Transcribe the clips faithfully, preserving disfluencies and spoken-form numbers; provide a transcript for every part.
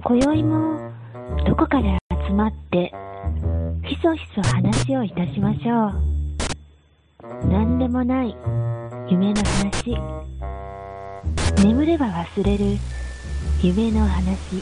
今宵もどこかで集まってひそひそ話をいたしましょう。何でもない夢の話、眠れば忘れる夢の話。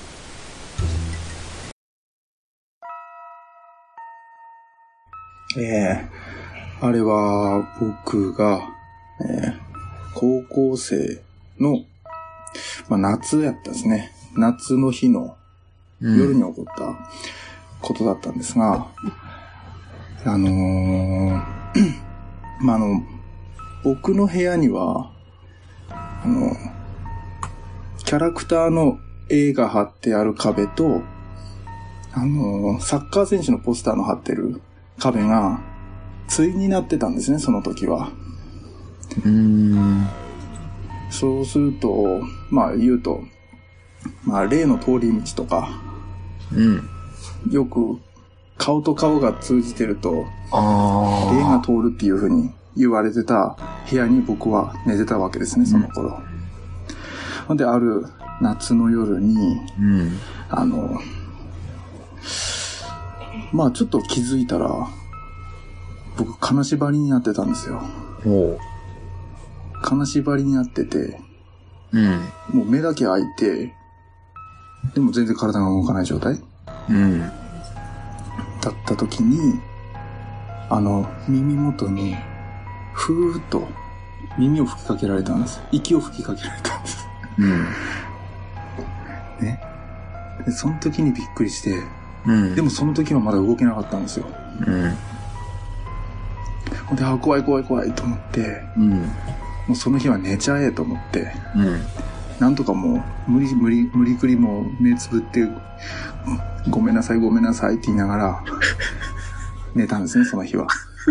ええー、あれは僕が、えー、高校生の、まあ、夏やったですね。夏の日の夜に起こったことだったんですが、うん、あのー、まあ、あの、僕の部屋には、あの、キャラクターの絵が貼ってある壁と、あの、サッカー選手のポスターの貼ってる壁が対になってたんですね、その時は。 うーん。 そうすると、まあ言うと、まあ例の通り道とか、 うん。 よく顔と顔が通じてると、 ああ。 霊が通るっていう風に言われてた部屋に僕は寝てたわけですね、その頃。ほんで、ある夏の夜に、 うん、 あの、まあちょっと気づいたら、僕金縛りになってたんですよ。 おう。 金縛りになってて、 うん、 もう目だけ開いて、でも全然体が動かない状態、 うん、 だった時に、あの耳元にふーっと耳を吹きかけられたんです。息を吹きかけられたんです。 うん。 ね。で、その時にびっくりして、 うん、 でもその時はまだ動けなかったんですよ。 うん。 ほんで、あ、怖い怖い怖いと思って、 うん、 もうその日は寝ちゃえと思って、 うん、 なんとかもう無理無理無理くりもう目つぶってごめんなさいごめんなさいって言いながら寝たんですね、その日は。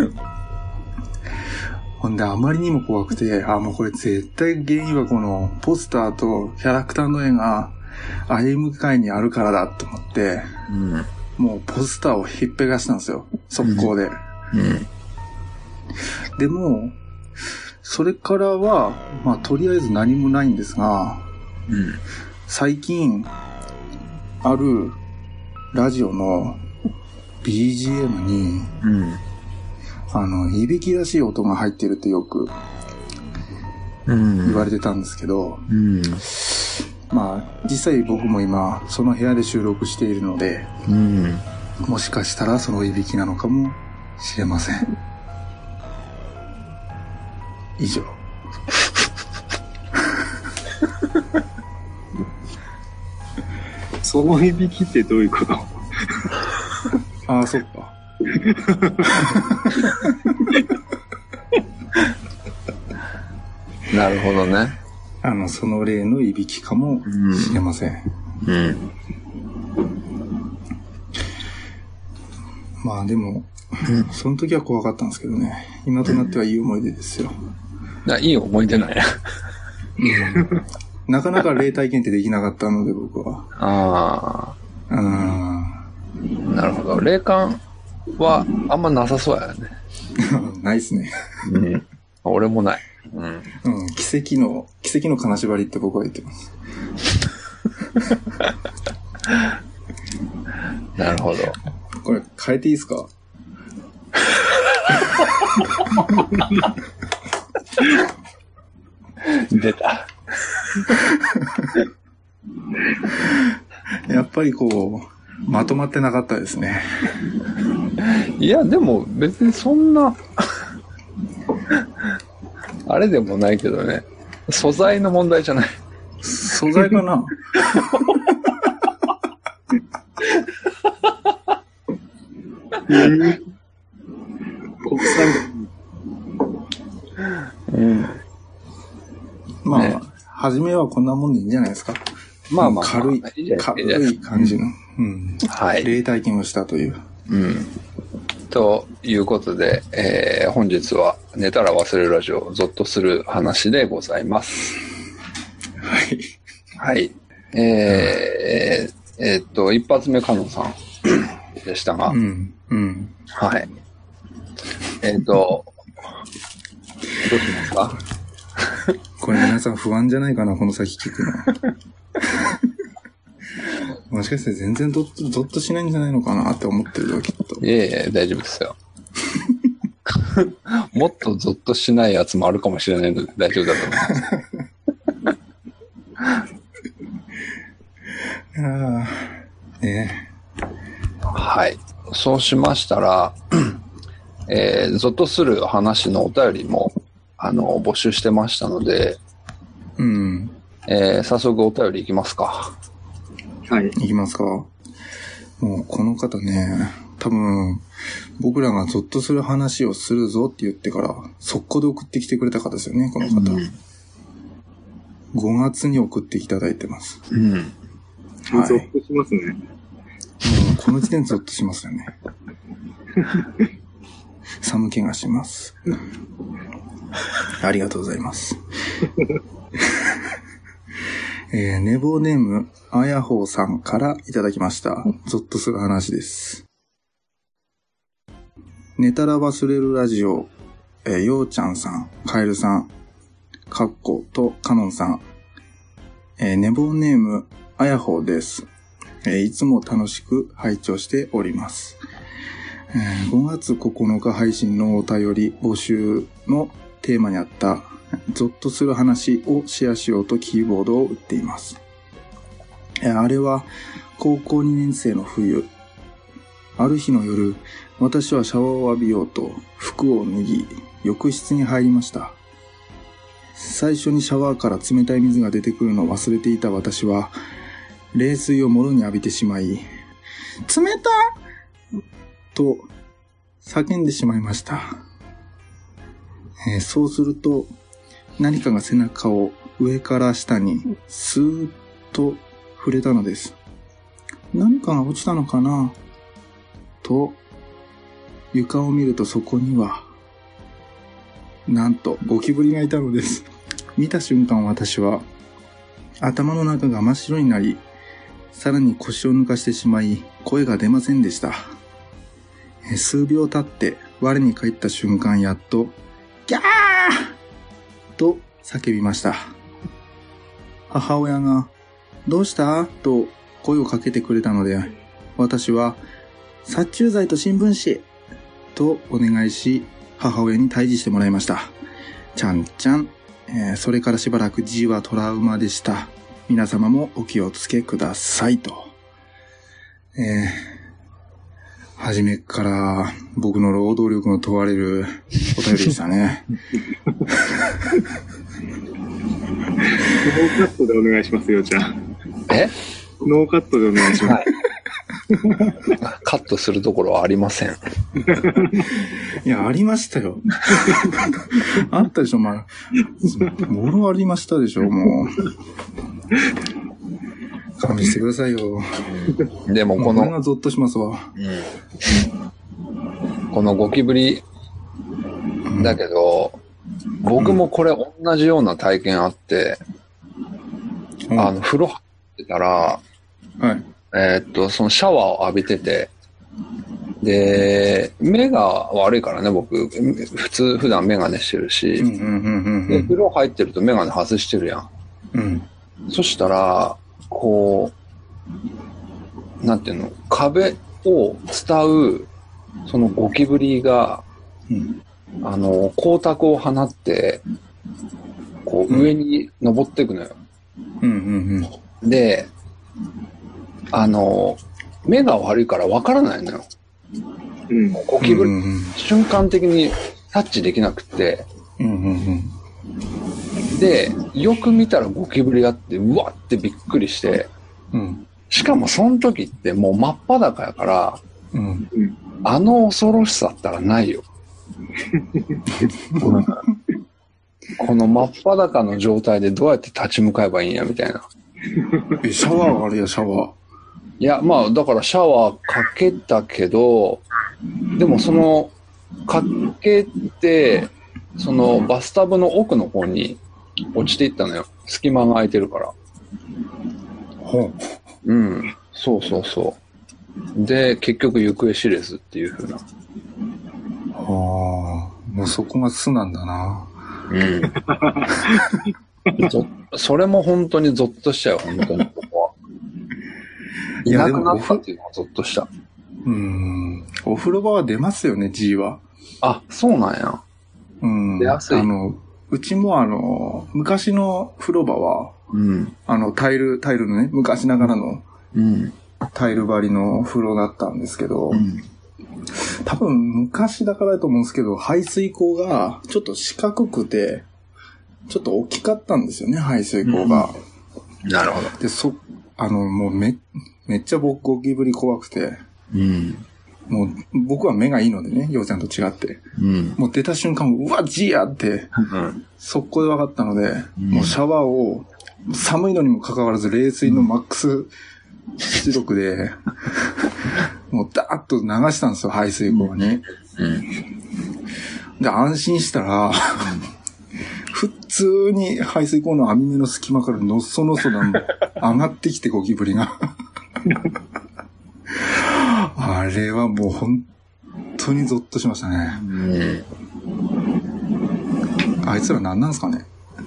ほんで、あまりにも怖くて、あ、もうこれ絶対原因はこのポスターとキャラクターの絵が歩む会にあるからだと思って、 うん、 もうポスターをひっぺがしたんですよ、速攻で。 うんうん、 でもそれからはまあとりあえず何もないんですが、 うん、 最近あるラジオの ビージーエム に、 うん、 あのいびきらしい音が入ってるってよく言われてたんですけど、 うん、 まあ実際僕も今その部屋で収録しているので、 うん、 もしかしたらそのいびきなのかもしれません。以上。 そのいびきってどういうこと？ ああ、そっか。 なるほどね。 あの、その例のいびきかもしれません。 うん。うん、 まあでも、うん、その時は怖かったんですけどね。今となってはいい思い出ですよ。 うん、いい思い出なんや。 うん、なかなか霊体験ってできなかったので、僕は。 ああ。うん。 なるほど。霊感はあんまなさそうやね。 ないっすね。 うん。俺もない。うん。 うん。奇跡の、奇跡の金縛りって僕は言ってます。 なるほど。 これ変えていいですか？ 出た。 やっぱりこうまとまってなかったですね。 いやでも別にそんなあれでもないけどね。素材の問題じゃない。 素材かな？ えー、国産。 うん。 まあ、 ね、 初めはこんなもんでいいんじゃないですか。 まあまあ、 軽い、いい軽い感じの、うん、 はい。 霊体験をしたという。 うん。ということで、えー、本日は寝たら忘れるラジオ、ゾッとする話でございます。 はい。 はい。えー、えー、っと、一発目、カノンさんでしたが、 うん、うん。 はい。えー、っと、どうしますか？ これ皆さん不安じゃないかな、この先聞くの。 もしかして全然ゾッと、ゾッとしないんじゃないのかなって思ってるよ、きっと。 いえいえ、大丈夫ですよ。もっとゾッとしないやつもあるかもしれないので大丈夫だと思います。 ああ、ねはい。そうしましたら、えー、ゾッとする話のお便りも、あの、募集してましたので、 うん。 えー、早速お便りいきますか。 はい。 いきますか。もうこの方ね、多分、僕らがゾッとする話をするぞって言ってから、速攻で送ってきてくれた方ですよね、この方。うん、ごがつに送っていただいてます。 うん。 はい。ゾッとしますね。 もうこの時点でゾッとしますよね。寒気がします。ありがとうございます。えー、寝坊ネーム、あやほうさんからいただきました。ゾッとする話です。寝たら忘れるラジオ、えー、ようちゃんさん、かえるさん、かっことかのんさん、えー、寝坊ネーム、あやほうです。えー、いつも楽しく拝聴しております。えー、ごがつここのか配信のお便り募集のテーマにあったゾッとする話をシェアしようとキーボードを打っています。えー、あれは高校にねん生の冬、ある日の夜、私はシャワーを浴びようと服を脱ぎ浴室に入りました。最初にシャワーから冷たい水が出てくるのを忘れていた私は冷水をもろに浴びてしまい、冷たと叫んでしまいました。えー、そうすると何かが背中を上から下にスーッと触れたのです。何かが落ちたのかなと床を見るとそこにはなんとゴキブリがいたのです。見た瞬間私は頭の中が真っ白になり、さらに腰を抜かしてしまい声が出ませんでした。数秒経って我に返った瞬間、やっとギャーと叫びました。母親がどうしたと声をかけてくれたので、私は殺虫剤と新聞紙とお願いし、母親に退治してもらいました。ちゃんちゃん、えー、それからしばらく字はトラウマでした。皆様もお気をつけくださいと。えー、初めから僕の労働力の問われるお便りでしたね。 ノーカットでお願いしますよ、じゃあ。 え？ ノーカットでお願いします。はい、 カットするところはありません。 いや、ありましたよ。あったでしょ、まあ。もろありましたでしょ、もう。勘弁してくださいよ。 でもこの、 これがゾッとしますわ。 うん、このゴキブリだけど、うん、僕もこれ同じような体験あって、うん、あの風呂入ってたら、 はい、 えー、っとそのシャワーを浴びてて、で目が悪いからね、僕普通普段メガネしてるし、 うんうんうんうん、 で風呂入ってるとメガネ外してるやん。 うん、そしたらこうなんていうの、壁を伝うそのゴキブリが、うん、あの光沢を放ってこう上に登っていくのよ。 うんうんうん、で、あの目が悪いからわからないのよ。うん、ゴキブリ、うんうん、瞬間的にタッチできなくて、 うんうんうん、 でよく見たらゴキブリがあって、うわってびっくりして、うん、しかもその時ってもう真っ裸やから、うん、あの恐ろしさったらないよ。この真っ裸の状態でどうやって立ち向かえばいいんやみたいな。 え、シャワーあるや、シャワー。 いや、まあだからシャワーかけたけど、でもそのかけてそのバスタブの奥の方に落ちていったのよ。隙間が空いてるから。 ほう。うん、そうそうそう。で結局行方知れずっていう風な。 はあ、もうそこが巣なんだな。 うん。そ, それも本当にゾッとしちゃう、本当にここは。 いなくなったっていうのはゾッとした。 うーん。お風呂場は出ますよね、G は。 あ、そうなんや。 うん。 出やすい。 あの、うちもあの、昔の風呂場は、 うん。 あの、タイル、タイルのね、昔ながらの、 うん。 タイル張りの風呂だったんですけど、 うん、 多分昔だからだと思うんですけど、排水口がちょっと四角くて、ちょっと大きかったんですよね、排水口が。 うん、なるほど。 で、そ、あの、もうめ、めっちゃ僕ゴキブリ怖くて、 うん、 もう僕は目がいいのでね、ようちゃんと違って。 うん、 もう出た瞬間、うわ、Gやって、うん、速攻で分かったので、うん、もうシャワーを、寒いのにもかかわらず冷水のマックス出力で、もうダーッと流したんですよ、排水口に。うん、で、安心したら、普通に排水口の網目の隙間からのっそのそ上がってきてゴキブリが。あれはもう本当にゾッとしましたね。うん、あいつら何なんですかね。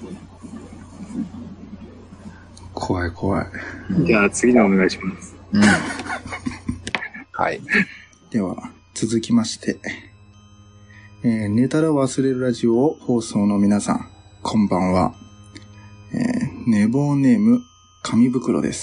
怖い怖い。 じゃあ次のお願いします。うん、 はい。 では続きまして、えー、寝たら忘れるラジオ放送の皆さん、こんばんは。えー、寝坊ネーム紙袋です。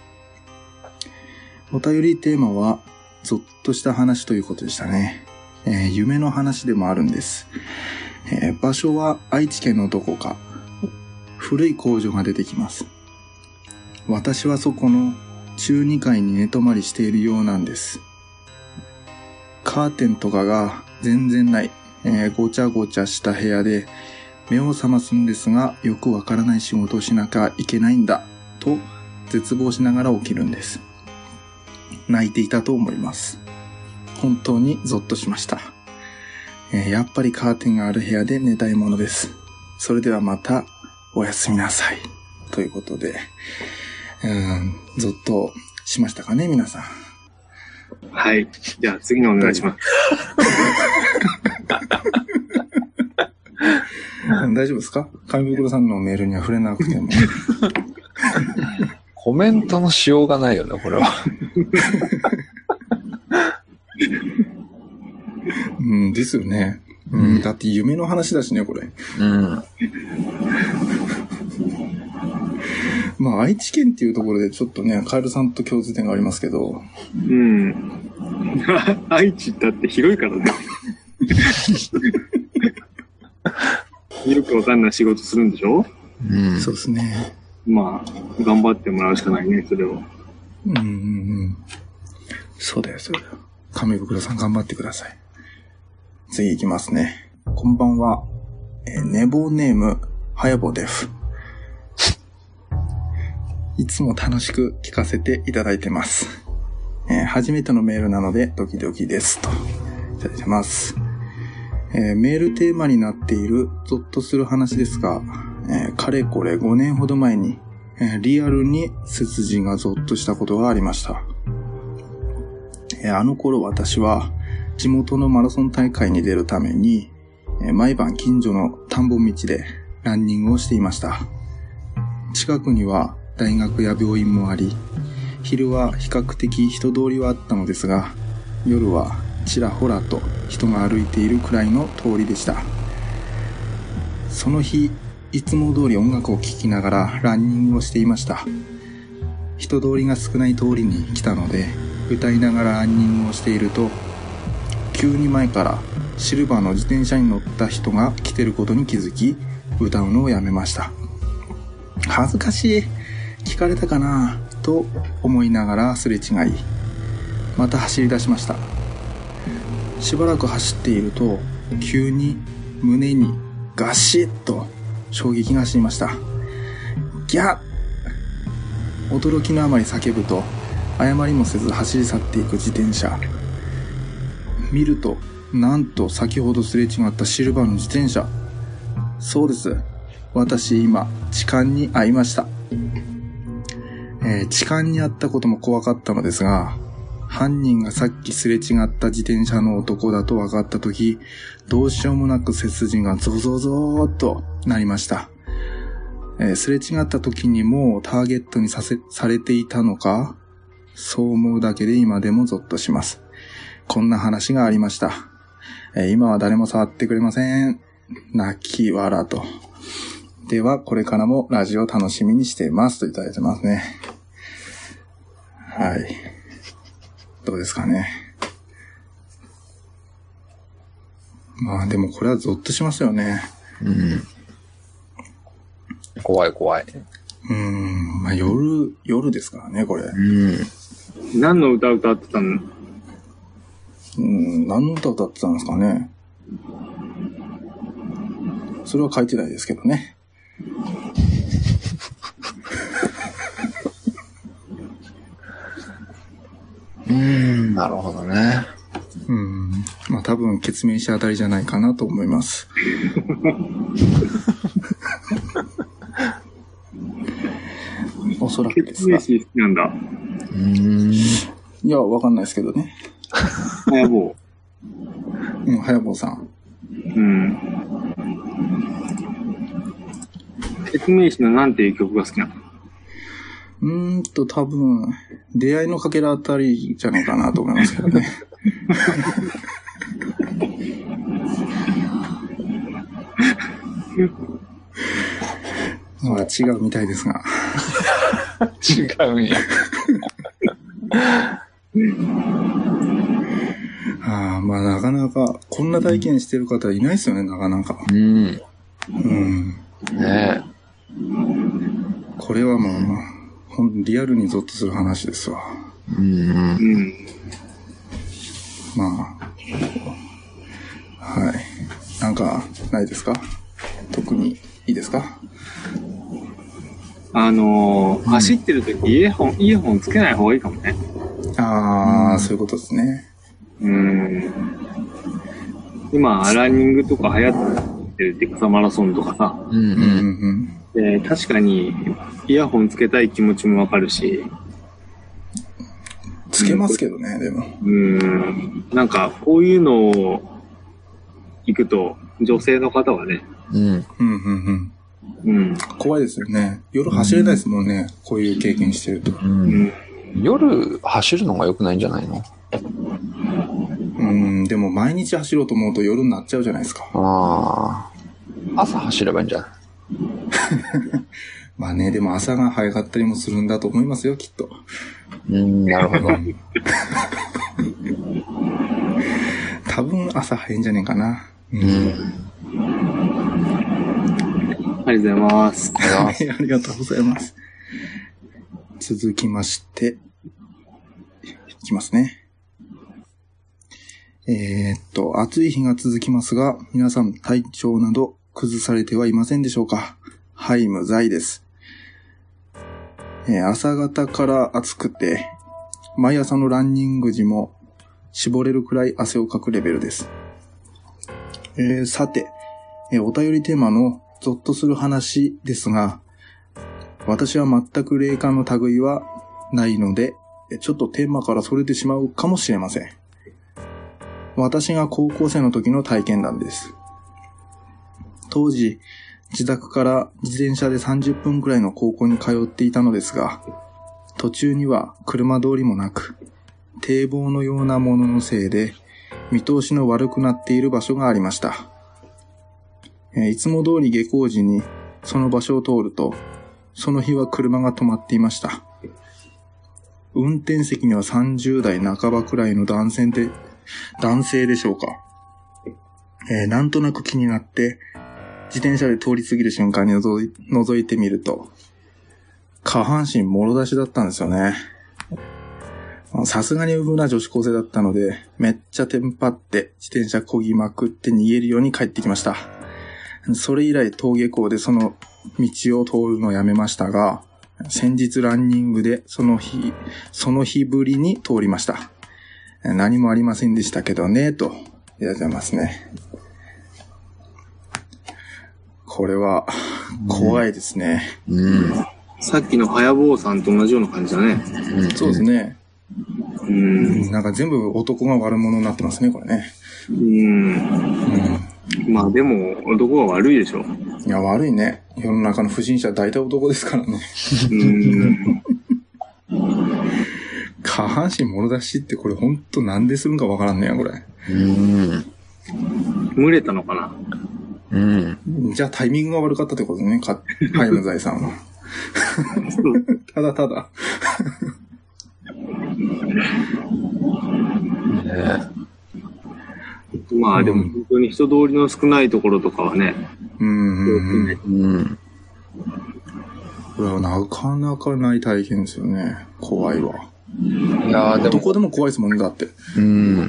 お便りテーマはゾッとした話ということでしたね。えー、夢の話でもあるんです。えー、場所は愛知県のどこか。古い工場が出てきます。私はそこの中にかいに寝泊まりしているようなんです。カーテンとかが全然ない、えー、ごちゃごちゃした部屋で目を覚ますんですが、よくわからない仕事をしなきゃいけないんだと絶望しながら起きるんです。泣いていたと思います。本当にゾッとしました。えー、やっぱりカーテンがある部屋で寝たいものです。それではまたおやすみなさい。ということで、うーん、ゾッとしましたかね、皆さん。 はい。じゃあ次のお願いします。 大丈夫ですか？紙袋さんのメールには触れなくても。 コメントのしようがないよね、これは。 うん、ですよね。うん、だって夢の話だしね、これ。うん。まあ、愛知県っていうところでちょっとね、カエルさんと共通点がありますけど。 うん。愛知だって広いからね。よくわかんない仕事するんでしょ？ うん。そうですね。 まあ、頑張ってもらうしかないね、それを。 うんうんうん。そうだよ、そうだよ。紙袋さん頑張ってください。次行きますね。こんばんは。えー、寝坊ネーム、はやぼです。いつも楽しく聞かせていただいてます。えー、初めてのメールなのでドキドキです。と、いただいてます。えー、メールテーマになっているゾッとする話ですが、えー、かれこれごねんほど前に、えー、リアルに背筋がゾッとしたことがありました。えー、あの頃私は地元のマラソン大会に出るために、えー、毎晩近所の田んぼ道でランニングをしていました。近くには大学や病院もあり、昼は比較的人通りはあったのですが、夜はちらほらと人が歩いているくらいの通りでした。その日、いつも通り音楽を聴きながらランニングをしていました。人通りが少ない通りに来たので、歌いながらランニングをしていると、急に前からシルバーの自転車に乗った人が来てることに気づき、歌うのをやめました。恥ずかしい、聞かれたかなと思いながらすれ違い、また走り出しました。しばらく走っていると、急に胸にガシッと衝撃が走りました。ギャッ！驚きのあまり叫ぶと、謝りもせず走り去っていく自転車。見ると、なんと先ほどすれ違ったシルバーの自転車。そうです。私今、痴漢に遭いました。えー、痴漢に遭ったことも怖かったのですが、犯人がさっきすれ違った自転車の男だと分かったとき、どうしようもなく背筋がゾゾゾーっとなりました。えー、すれ違った時にもうターゲットにさせ、されていたのか、 そう思うだけで今でもゾッとします。こんな話がありました。えー、今は誰も触ってくれません。泣き笑と。では、これからもラジオ楽しみにしていますといただいてますね。はい。どうですかね。まあでもこれはゾッとしますよね。 うん。怖い怖い。 うーん。まあ夜、夜ですからね、これ。 うん。 何の歌歌ってたの？ うん、何の歌歌ってたんですかね。それは書いてないですけどね。 うーん、なるほどね。 うん。まあ多分、ケツメイシあたりじゃないかなと思います。おそらくですが。 ケツメイシ好きなんだ。 うーん。 いや、わかんないですけどね。 はやぼうん、はやぼうさん。 う。うん。ケツメイシのなんていう曲が好きなの？ うーんと、多分、出会いのかけらあたりじゃないかなと思いますけどね。まあ違うみたいですが。 違うんや。 ああ、まあなかなか、こんな体験してる方いないですよね、なかなか。 うん。 うん。 ねえ。 これはもう、ほんリアルにゾッとする話ですわ。 うん。 うん。 まあ。はい。なんか、ないですか？特にいいですか？ あのー、走ってる時イヤホン、イヤホンつけない方がいいかもね。 ああ、そういうことですね。 うん。今、ランニングとか流行ってるって草マラソンとかさ。 うんうん。 うんで、確かに、イヤホンつけたい気持ちもわかるし。 つけますけどね、でも。 うん。なんか、こういうのを行くと、女性の方はね。 うん。 うんうんうん。 うん。 怖いですよね。夜走れないですもんね。こういう経験してると。 うん。夜走るのが良くないんじゃないの？ うん、でも毎日走ろうと思うと夜になっちゃうじゃないですか。 ああ。朝走ればいいんじゃない？ まあね、でも朝が早かったりもするんだと思いますよ、きっと。 うん、なるほど。 多分朝早いんじゃねえかな。 うん。 ありがとうございます。 はい、ありがとうございます。続きまして、いきますね。えー、っと、暑い日が続きますが、皆さん体調など崩されてはいませんでしょうか？はい、無罪です。えー、朝方から暑くて、毎朝のランニング時も絞れるくらい汗をかくレベルです。えー、さて、えー、お便りテーマのゾッとする話ですが、私は全く霊感の類はないので、ちょっとテーマからそれてしまうかもしれません。私が高校生の時の体験談です。当時、自宅から自転車でさんじゅっぷんくらいの高校に通っていたのですが、途中には車通りもなく、堤防のようなもののせいで、見通しの悪くなっている場所がありました。いつも通り下校時にその場所を通ると、その日は車が止まっていました。運転席にはさんじゅうだいなかばくらいの男性で、男性でしょうか。えー、なんとなく気になって、自転車で通り過ぎる瞬間に覗い、覗いてみると、下半身もろ出しだったんですよね。さすがにウブな女子高生だったので、めっちゃテンパって自転車漕ぎまくって逃げるように帰ってきました。それ以来登下校でその道を通るのをやめましたが、先日ランニングでその日、その日ぶりに通りました。何もありませんでしたけどね、と、いただいてますね。これは、怖いですね。 うん。 さっきのはやぼうさんと同じような感じだね。 うん、 そうですね。 うん。 なんか全部男が悪者になってますね、これね。 うん。うん、まあでも、男は悪いでしょ。 いや、悪いね。世の中の不審者大体男ですからね。 うん。 下半身もろ出しってこれほんとなんでするんかわからんねや、これ。 うん。 群れたのかな。 うん。 じゃあタイミングが悪かったってことね、か、ハイム財さんは。ただただ。 ね、 まあでも本当に人通りの少ないところとかはね。 うんうんうん。 うん。 これはなかなかない体験ですよね。怖いわ。 いやーでも。 どこでも怖いですもんね、だって。 うん。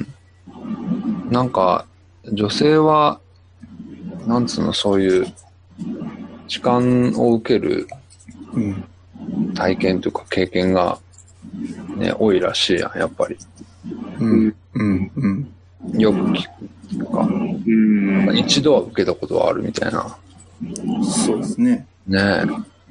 なんか、女性は、なんつうの、そういう、痴漢を受ける体験というか経験が、ね、多いらしいやん、やっぱり。 うん、うん、うん。 よく聞くか。うん。一度は受けたことはあるみたいな。 そうですね。 ねえ。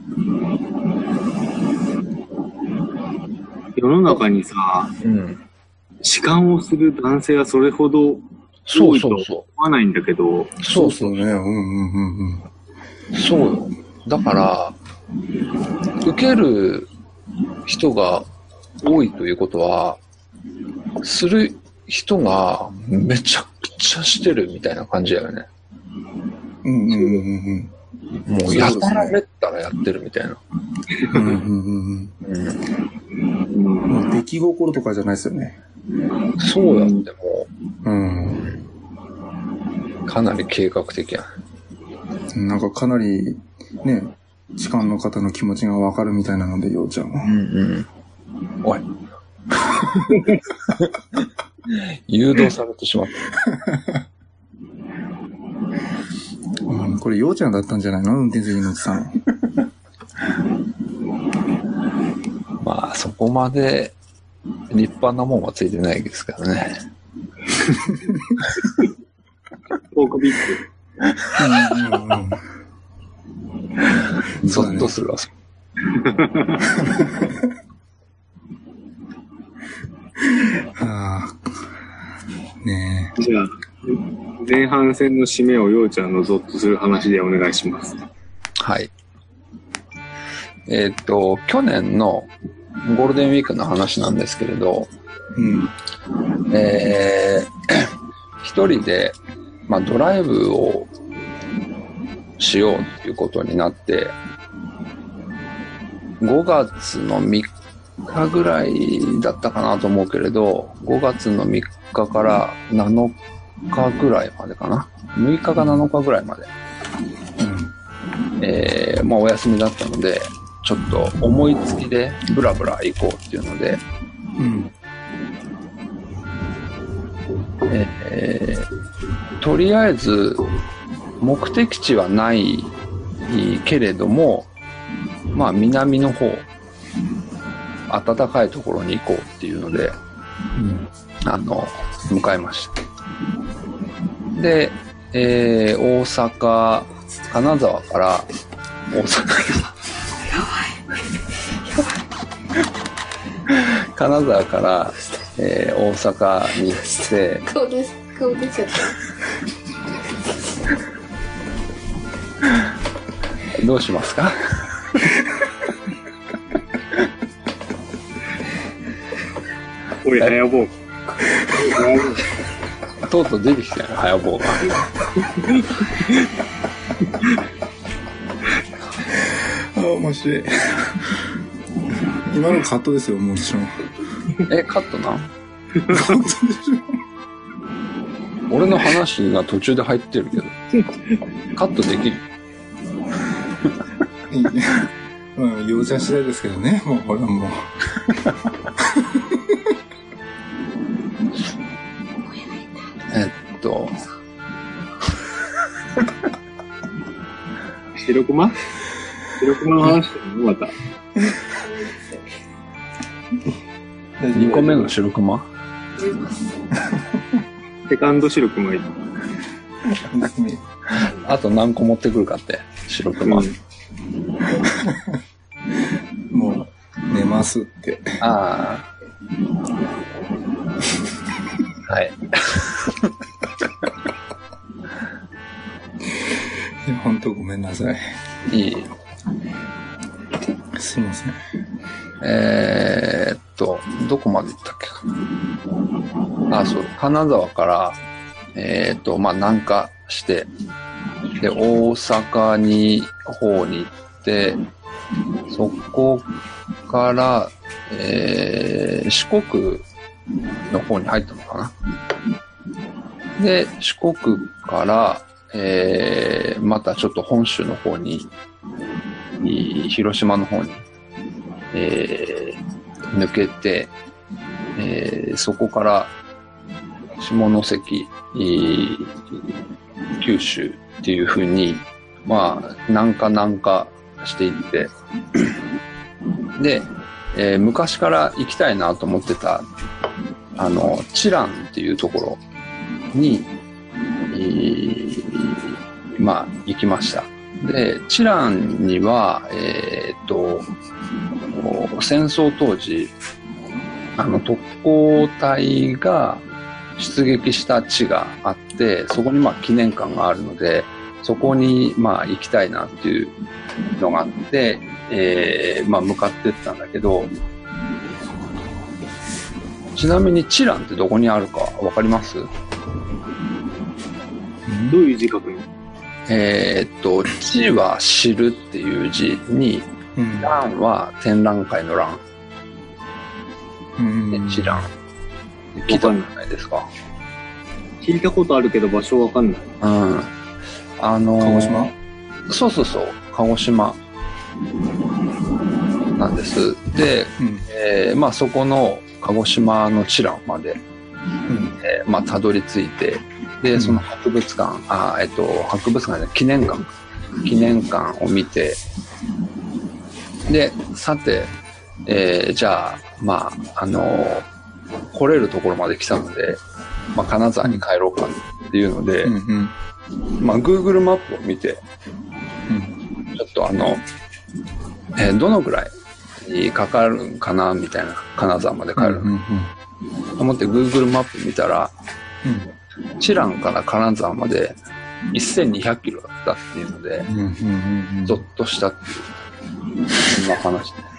世の中にさ、うん、痴漢をする男性はそれほど多いと思わないんだけど。 そうそうね。うんうんうんうん。そうよ。だから、受ける人が多いということは、する人がめちゃくちゃしてるみたいな感じだよね。 うんうんうんうん。 もうやたらめったらやってるみたいな。 うんうんうんうん。出来心とかじゃないですよね。 そうやってもう、うん、 かなり計画的や。 なんかかなりね、痴漢の方の気持ちがわかるみたいなので、ようちゃんは。 うんうん。おい。誘導されてしまった。 うん、これ、ようちゃんだったんじゃないの？運転席のおじさん。 まあ、そこまで立派なもんはついてないですからね。 ポークビッグ。ゾッとするわ。 ああ。ねえ。じゃあ、前半戦の締めをようちゃんのゾッとする話でお願いします。 はい。えーっと、去年のゴールデンウィークの話なんですけれど、 うん。 えー、一人で、まあ、ドライブをしようっていうことになって、ごがつのみっかぐらいだったかなと思うけれど、ごがつのみっかからなのかぐらいまでかな。むいかかなのかぐらいまで。うん、えー、まあお休みだったので、ちょっと思いつきでブラブラ行こうっていうので、うん、えー、とりあえず目的地はないけれども、まあ南の方、暖かいところに行こうっていうので、うん、あの、向かいました。で、えー、大阪、金沢から、大阪金沢から、えー、大阪に行って、 顔出、顔出ちゃった。 どうしますか？ おい、はやぼう。 とうとう出てきたよ、はやぼうが。 あ、面白い。今のカットですよ、もちろん。 え、カットなん？カットでしょ。俺の話が途中で入ってるけど。カットできる？ いや、まあ、容赦次第ですけどね、もう、これはもう。 えっと。 白熊？白熊の話してるのまた。 にこめの白熊？ セカンド白熊いい。 あと何個持ってくるかって、白熊。うん、 もう、寝ますって。 ああ。はい。 本当ごめんなさい。 いい。 すいません。 えー、っと、どこまで行ったっけか。あ、そう、金沢から、えっと、まあ、南下して、で、大阪に、方に行って、そこから、えー、四国の方に入ったのかな。で、四国から、えー、またちょっと本州の方に、広島の方に、えー、抜けて、えー、そこから下関、九州っていう風に、まあ、南下南下していって、で、えー、昔から行きたいなと思ってた、あの、知覧っていうところに、えー、まあ、行きました。で、知覧には、えー、っと、戦争当時、あの、特攻隊が出撃した地があって、そこにまあ記念館があるので、そこにまあ行きたいなっていうのがあって、えー、まあ向かってったんだけど、ちなみに知覧ってどこにあるかわかります？ どういう字書くの？ えー、っと、知は知るっていう字に、覧は展覧会の覧。 うん。 知覧。聞いたことないですか？ 聞いたことあるけど場所わかんない。 うん。あのー、 鹿児島？ そうそうそう、鹿児島なんです。で、 うん、 えー、まあそこの鹿児島の知覧まで、 うん、 えー、まあたどり着いて、で、その博物館、うん、あ、えっと、博物館で記念館、記念館を見て、で、さて、えー、じゃあ、まあ、あのー、来れるところまで来たので、まあ、金沢に帰ろうかっていうので、うんうん、まあ、Google マップを見て、うん、ちょっとあの、えー、どのぐらいにかかるんかな、みたいな、金沢まで帰るの。うんうんうん、と思って Google マップ見たら、うん、知覧から金沢までせんにひゃくキロだったっていうので、うんうんうんうん、ゾッとしたっていう、そんな話で。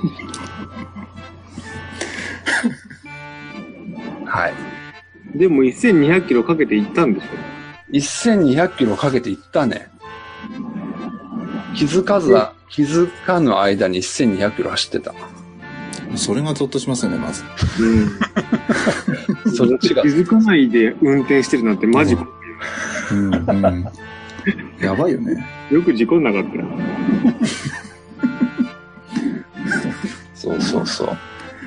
はい。 でもせんにひゃくキロかけて行ったんでしょ？ せんにひゃくキロかけて行ったね。気づかず、気づかぬ間にせんにひゃくキロ走ってた。 それがゾッとしますよね、まず。 うん。そっちが。気づかないで運転してるなんてマジ怖いよ。 うんうん。やばいよね。 よく事故んなかったよ。 そうそうそう。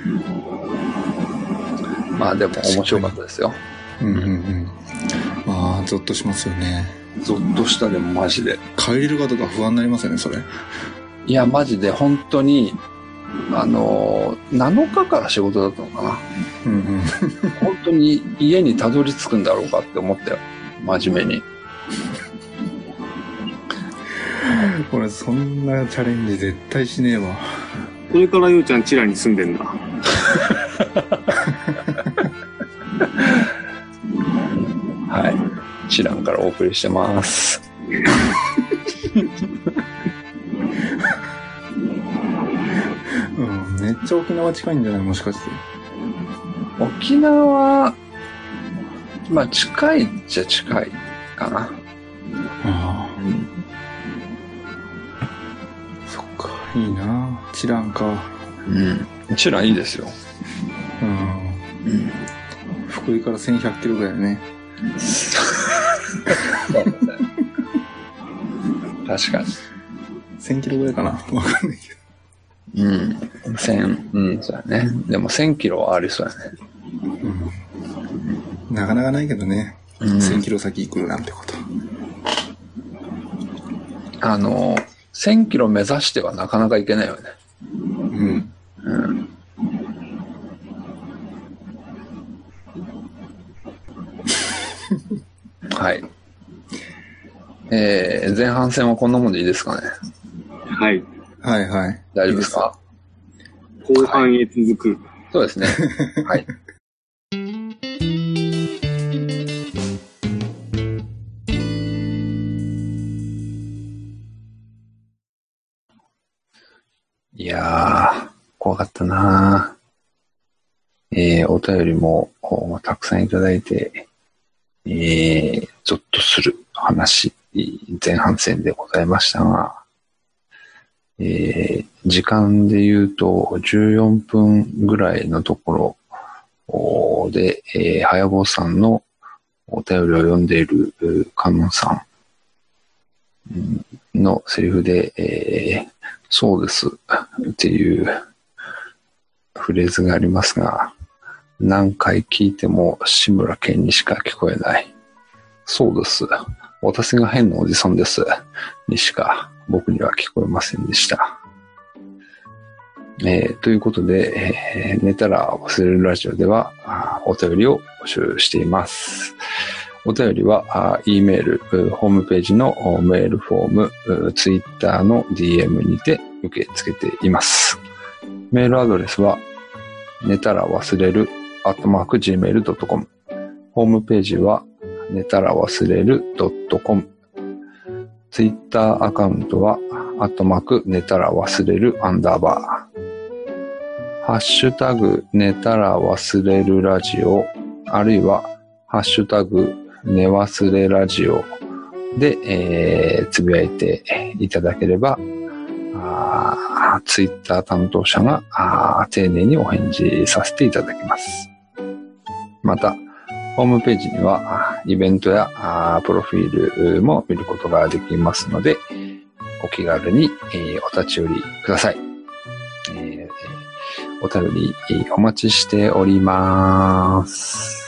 まあでも面白かったですよ。 うんうんうん。まあ、ゾッとしますよね。 ゾッとしたでもマジで。 帰れるかとか不安になりますよね、それ。 いや、マジで本当に、あのー、なのかから仕事だったのかな。うんうん、本当に家にたどり着くんだろうかって思ったよ。真面目に。 俺、そんなチャレンジ絶対しねえわ。 それからようちゃんチラに住んでんだ。 はい。チランからお送りしてます。 うん、めっちゃ沖縄近いんじゃない？もしかして。 沖縄、まあ近いっちゃ近いかな。 ああ、うん。そっか、いいな。チランか。 うん。チランいいですよ。 うん。うん、福井からせんひゃくキロぐらいね。 確かに。 せんキロぐらいかな。わかんないけど。 うん。千、うん、そうだね。でもせんキロはありそうやね。 うん。なかなかないけどね。うん、せんキロ先行くなんてこと。 あの、せんキロ目指してはなかなか行けないよね。うん。うん。はい。えー、前半戦はこんなもんでいいですかね。 はい。 はいはい。 大丈夫ですか？ 後半へ続く。 はい、そうですね。はい。いやー、怖かったなえー、お便りもたくさんいただいて、えー、ゾッとする話、前半戦でございましたが、えー、時間で言うとじゅうよんぷんぐらいのところで、えー、はやぼさんのお便りを読んでいるカノンさんのセリフで、えー、そうですっていうフレーズがありますが、何回聞いても志村けんにしか聞こえない。そうです。私が変なおじさんです。にしか僕には聞こえませんでした。えー、ということで、えー、寝たら忘れるラジオではお便りを募集しています。お便りは E メール、ホームページのメールフォーム、ツイッターの ディーエム にて受け付けています。メールアドレスは寝たら忘れるアットマーク ジーメールドットコム、 ホームページは寝たら忘れる .com、 ツイッターアカウントはアットマーク寝たら忘れるアンダーバー、ハッシュタグ寝たら忘れるラジオ、あるいはハッシュタグ寝忘れラジオで、えー、つぶやいていただければ、あツイッター担当者があ丁寧にお返事させていただきます。また、ホームページにはイベントやプロフィールも見ることができますので、お気軽にお立ち寄りください。えー、お便りお待ちしております。